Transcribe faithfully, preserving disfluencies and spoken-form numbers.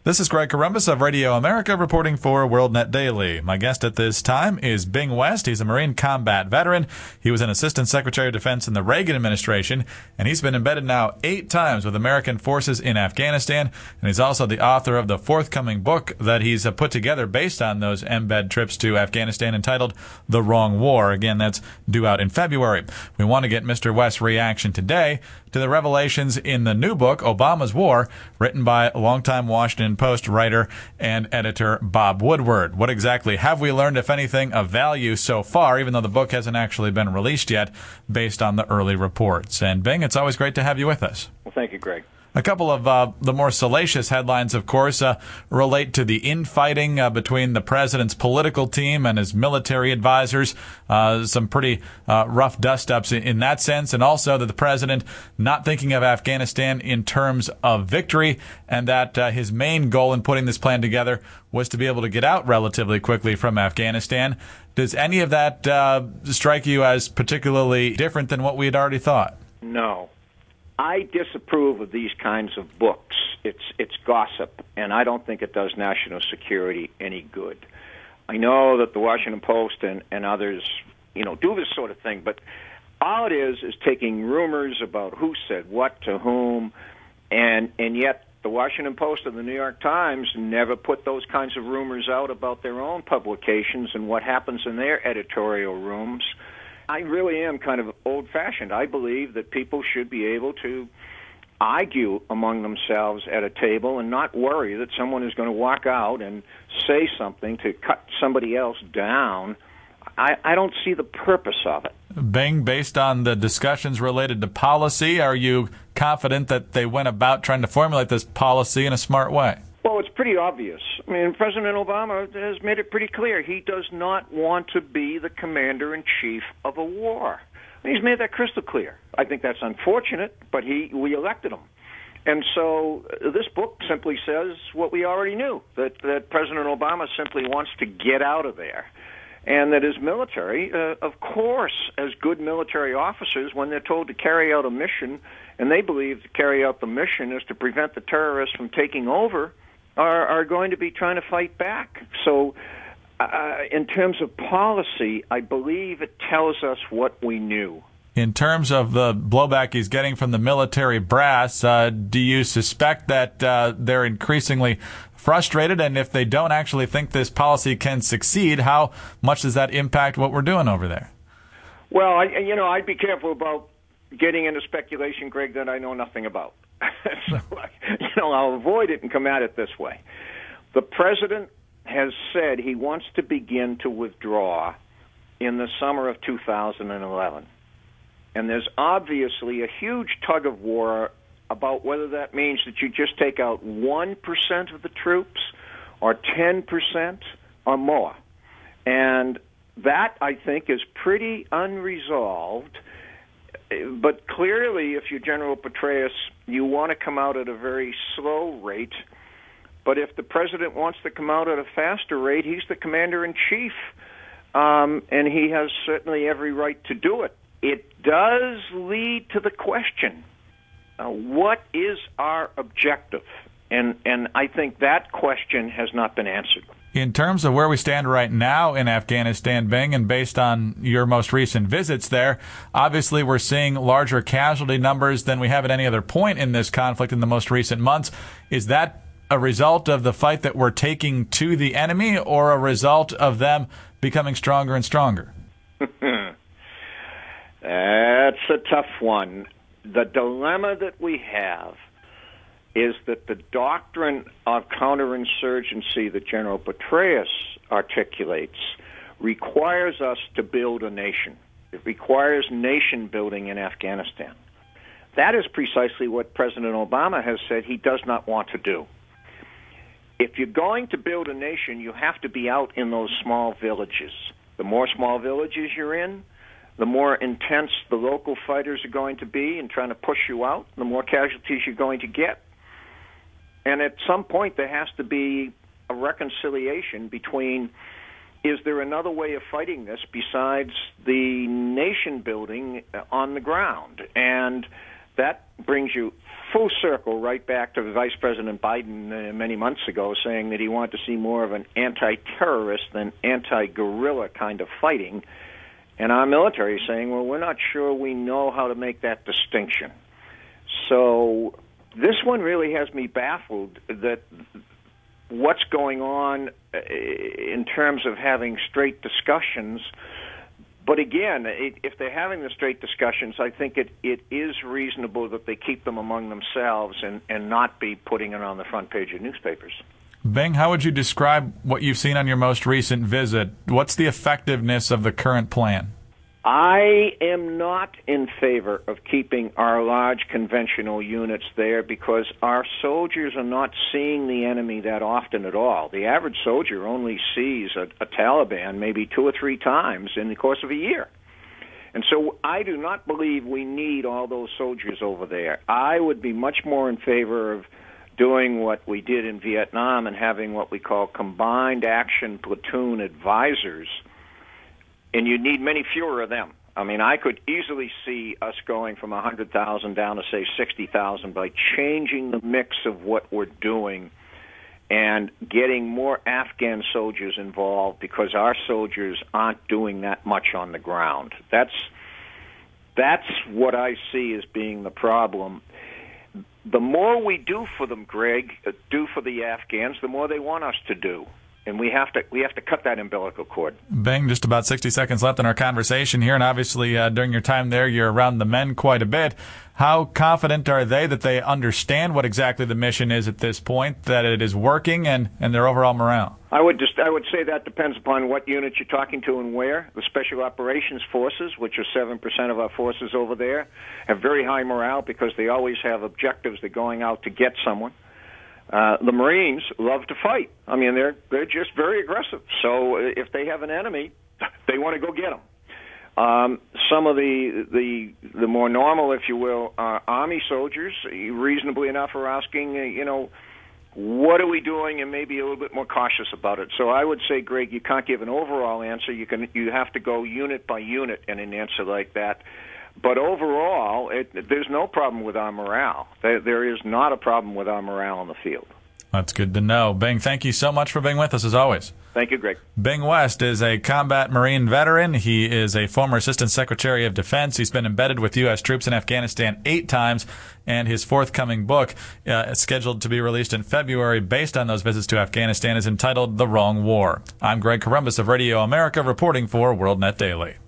This is Greg Corombos of Radio America reporting for WorldNet Daily. My guest at this time is Bing West. He's a Marine combat veteran. He was an Assistant Secretary of Defense in the Reagan administration, and he's been embedded now eight times with American forces in Afghanistan. And he's also the author of the forthcoming book that he's put together based on those embed trips to Afghanistan entitled The Wrong War. Again, that's due out in February. We want to get Mister West's reaction today to the revelations in the new book, Obama's War, written by longtime Washington Post writer and editor Bob Woodward. What exactly have we learned, if anything, of value so far, even though the book hasn't actually been released yet, based on the early reports? And Bing, it's always great to have you with us. Well, thank you, Greg. A couple of uh, the more salacious headlines, of course, uh, relate to the infighting uh, between the president's political team and his military advisors. Uh, some pretty uh, rough dust-ups in, in that sense, and also that the president not thinking of Afghanistan in terms of victory, and that uh, his main goal in putting this plan together was to be able to get out relatively quickly from Afghanistan. Does any of that uh, strike you as particularly different than what we had already thought? No. I disapprove of these kinds of books. It's it's gossip, and I don't think it does national security any good. I know that the Washington Post and, and others, you know, do this sort of thing, but all it is is taking rumors about who said what to whom, and and yet the Washington Post and the New York Times never put those kinds of rumors out about their own publications and what happens in their editorial rooms. I really am kind of old-fashioned. I believe that people should be able to argue among themselves at a table and not worry that someone is going to walk out and say something to cut somebody else down. I, I don't see the purpose of it. Bing, based on the discussions related to policy, are you confident that they went about trying to formulate this policy in a smart way? Well, it's pretty obvious. I mean, President Obama has made it pretty clear he does not want to be the commander-in-chief of a war. I mean, he's made that crystal clear. I think that's unfortunate, but he we elected him. And so uh, this book simply says what we already knew, that, that President Obama simply wants to get out of there. And that his military, uh, of course, as good military officers, when they're told to carry out a mission, and they believe to carry out the mission is to prevent the terrorists from taking over, Are, are going to be trying to fight back. So uh, in terms of policy, I believe it tells us what we knew. In terms of the blowback he's getting from the military brass, uh, do you suspect that uh, they're increasingly frustrated? And if they don't actually think this policy can succeed, how much does that impact what we're doing over there? Well, I, you know, I'd be careful about getting into speculation, Greg, that I know nothing about. So, you know, I'll avoid it and come at it this way. The president has said he wants to begin to withdraw in the summer of two thousand eleven. And there's obviously a huge tug of war about whether that means that you just take out one percent of the troops or ten percent or more. And that, I think, is pretty unresolved. But clearly, if you're General Petraeus, you want to come out at a very slow rate. But if the president wants to come out at a faster rate, he's the commander-in-chief, um, and he has certainly every right to do it. It does lead to the question, uh, what is our objective? And, and I think that question has not been answered. In terms of where we stand right now in Afghanistan, Bing, and based on your most recent visits there, obviously we're seeing larger casualty numbers than we have at any other point in this conflict in the most recent months. Is that a result of the fight that we're taking to the enemy, or a result of them becoming stronger and stronger? That's a tough one. The dilemma that we have is that the doctrine of counterinsurgency that General Petraeus articulates requires us to build a nation. It requires nation building in Afghanistan. That is precisely what President Obama has said he does not want to do. If you're going to build a nation, you have to be out in those small villages. The more small villages you're in, the more intense the local fighters are going to be in trying to push you out, the more casualties you're going to get. And at some point, there has to be a reconciliation between, is there another way of fighting this besides the nation building on the ground? And that brings you full circle right back to Vice President Biden uh, many months ago, saying that he wanted to see more of an anti-terrorist than anti-guerrilla kind of fighting. And our military is saying, well, we're not sure we know how to make that distinction. So this one really has me baffled that what's going on in terms of having straight discussions. But again, it, if they're having the straight discussions, I think it, it is reasonable that they keep them among themselves and, and not be putting it on the front page of newspapers. Bing, how would you describe what you've seen on your most recent visit? What's the effectiveness of the current plan? I am not in favor of keeping our large conventional units there because our soldiers are not seeing the enemy that often at all. The average soldier only sees a, a Taliban maybe two or three times in the course of a year. And so I do not believe we need all those soldiers over there. I would be much more in favor of doing what we did in Vietnam and having what we call combined action platoon advisors. And you need many fewer of them. I mean, I could easily see us going from one hundred thousand down to, say, sixty thousand by changing the mix of what we're doing and getting more Afghan soldiers involved because our soldiers aren't doing that much on the ground. That's, that's what I see as being the problem. The more we do for them, Greg, do for the Afghans, the more they want us to do. And we have to we have to cut that umbilical cord. Bing, just about sixty seconds left in our conversation here, and obviously uh, during your time there, you're around the men quite a bit. How confident are they that they understand what exactly the mission is at this point, that it is working, and, and their overall morale? I would just I would say that depends upon what unit you're talking to and where. The Special Operations Forces, which are seven percent of our forces over there, have very high morale because they always have objectives. They're going out to get someone. Uh, the Marines love to fight. I mean, they're they're just very aggressive. So if they have an enemy, they want to go get them. Um, some of the the the more normal, if you will, uh, Army soldiers, reasonably enough, are asking, uh, you know, what are we doing, and maybe a little bit more cautious about it. So I would say, Greg, you can't give an overall answer. You can you have to go unit by unit in an answer like that. But overall, it, there's no problem with our morale. There, there is not a problem with our morale in the field. That's good to know. Bing, thank you so much for being with us, as always. Thank you, Greg. Bing West is a combat Marine veteran. He is a former Assistant Secretary of Defense. He's been embedded with U S troops in Afghanistan eight times, and his forthcoming book, uh, scheduled to be released in February based on those visits to Afghanistan, is entitled The Wrong War. I'm Greg Corombos of Radio America, reporting for WorldNet Daily.